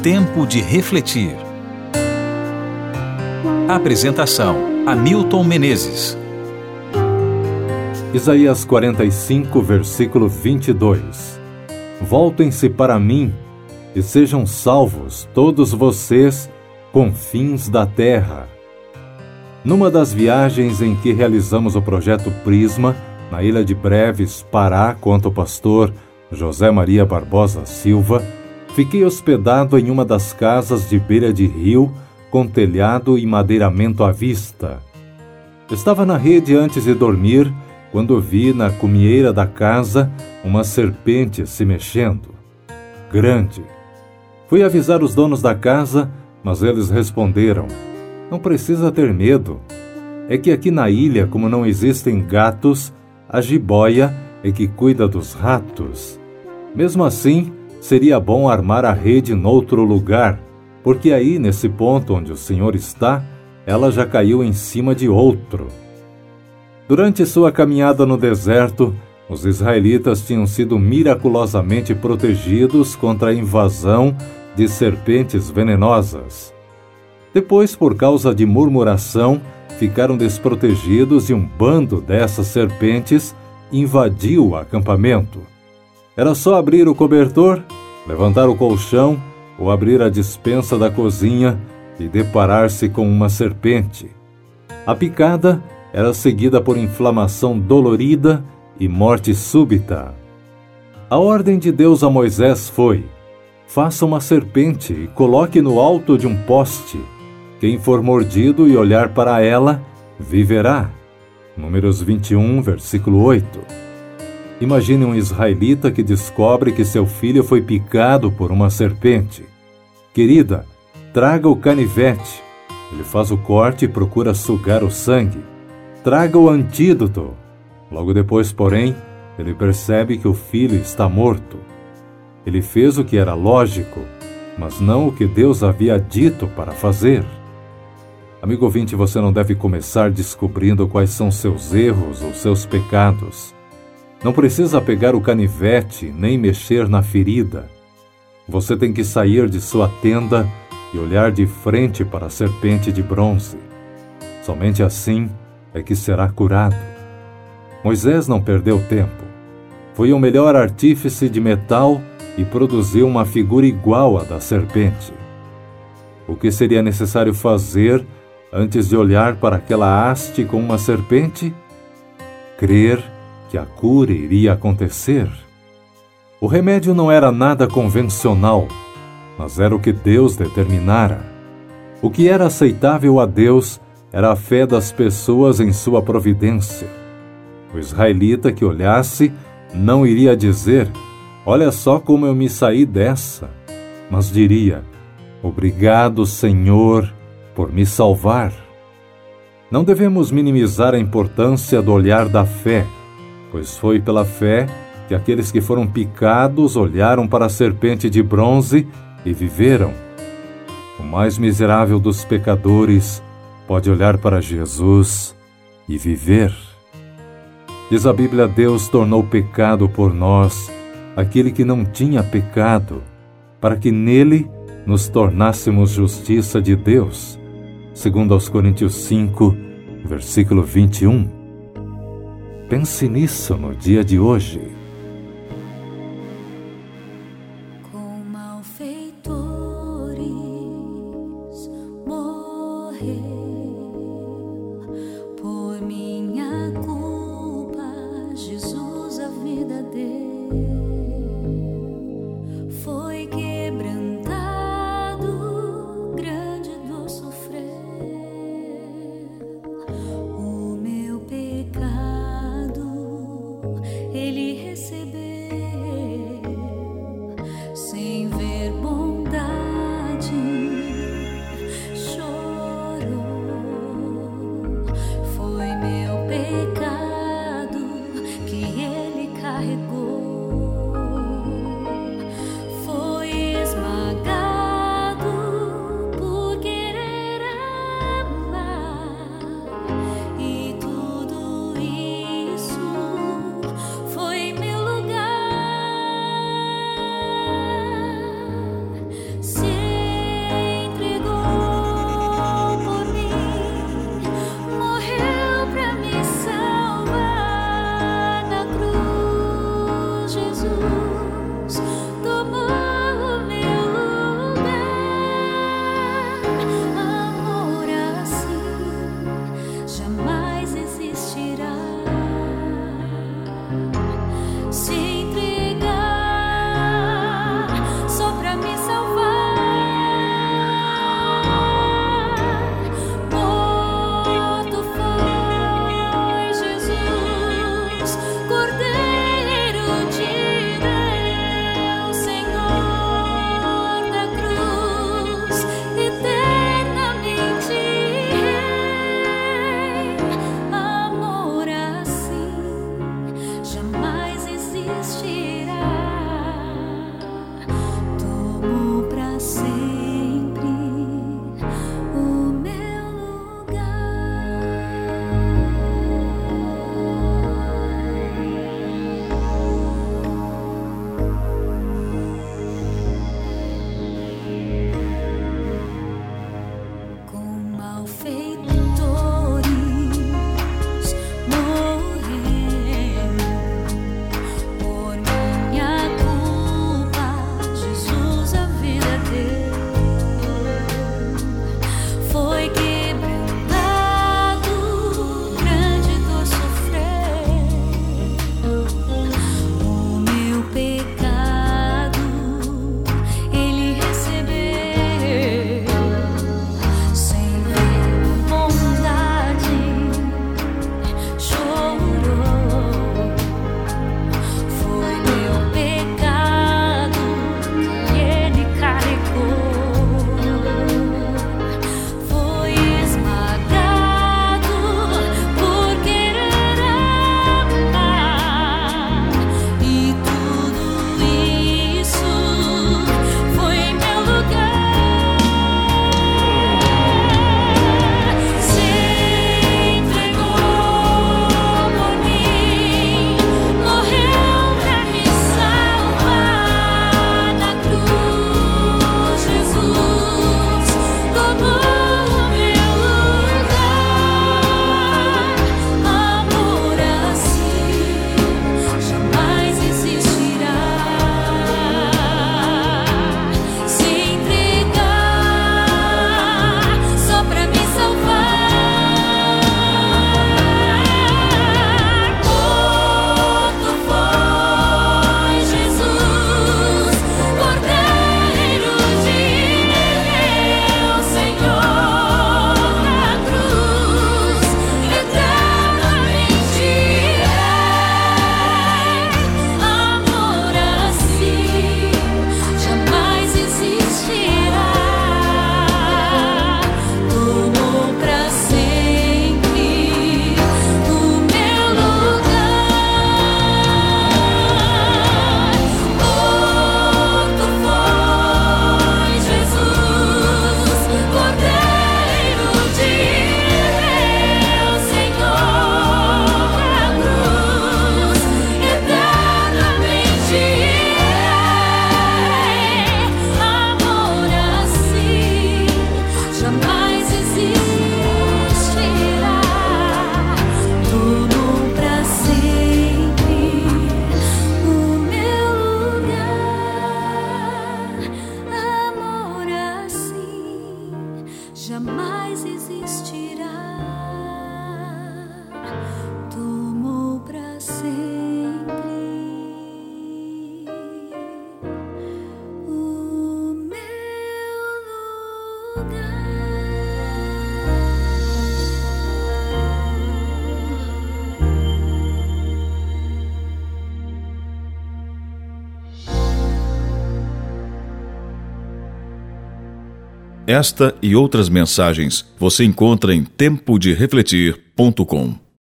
Tempo de refletir. Apresentação: Hamilton Menezes. Isaías 45, versículo 22. Voltem-se para mim e sejam salvos todos vocês, confins da terra. Numa das viagens em que realizamos o projeto Prisma, na Ilha de Breves, Pará, conta o pastor José Maria Barbosa Silva, fiquei hospedado em uma das casas de beira de rio, com telhado e madeiramento à vista. Estava na rede antes de dormir, quando vi na cumieira da casa uma serpente se mexendo. Grande. Fui avisar os donos da casa, mas eles responderam: não precisa ter medo. É que aqui na ilha, como não existem gatos, a jiboia é que cuida dos ratos. Mesmo assim, seria bom armar a rede noutro lugar, porque aí, nesse ponto onde o Senhor está, ela já caiu em cima de outro. Durante sua caminhada no deserto, os israelitas tinham sido miraculosamente protegidos contra a invasão de serpentes venenosas. Depois, por causa de murmuração, ficaram desprotegidos e um bando dessas serpentes invadiu o acampamento. Era só abrir o cobertor, levantar o colchão ou abrir a despensa da cozinha e deparar-se com uma serpente. A picada era seguida por inflamação dolorida e morte súbita. A ordem de Deus a Moisés foi: faça uma serpente e coloque no alto de um poste. Quem for mordido e olhar para ela, viverá. Números 21, versículo 8. Imagine um israelita que descobre que seu filho foi picado por uma serpente. Querida, traga o canivete. Ele faz o corte e procura sugar o sangue. Traga o antídoto. Logo depois, porém, ele percebe que o filho está morto. Ele fez o que era lógico, mas não o que Deus havia dito para fazer. Amigo ouvinte, você não deve começar descobrindo quais são seus erros ou seus pecados. Não precisa pegar o canivete nem mexer na ferida. Você tem que sair de sua tenda e olhar de frente para a serpente de bronze. Somente assim é que será curado. Moisés não perdeu tempo. Foi o melhor artífice de metal e produziu uma figura igual à da serpente. O que seria necessário fazer antes de olhar para aquela haste com uma serpente? Crer que a cura iria acontecer. O remédio não era nada convencional, mas era o que Deus determinara. O que era aceitável a Deus era a fé das pessoas em sua providência. O israelita que olhasse não iria dizer: olha só como eu me saí dessa, mas diria: obrigado, Senhor, por me salvar. Não devemos minimizar a importância do olhar da fé, pois foi pela fé que aqueles que foram picados olharam para a serpente de bronze e viveram. O mais miserável dos pecadores pode olhar para Jesus e viver. Diz a Bíblia: Deus tornou pecado por nós aquele que não tinha pecado, para que nele nos tornássemos justiça de Deus. Segundo aos Coríntios 5, versículo 21. Pense nisso no dia de hoje. Com malfeitores morreu, por minha culpa Jesus a vida deu. Foi quebrantado, grande dor sofreu. O meu pecado Ele recebeu, sem ver bondade, chorou. Foi meu pecado que Ele carregou. Foi esmagado por querer amar, e tudo isso foi meu lugar. Se Esta e outras mensagens você encontra em tempoderefletir.com.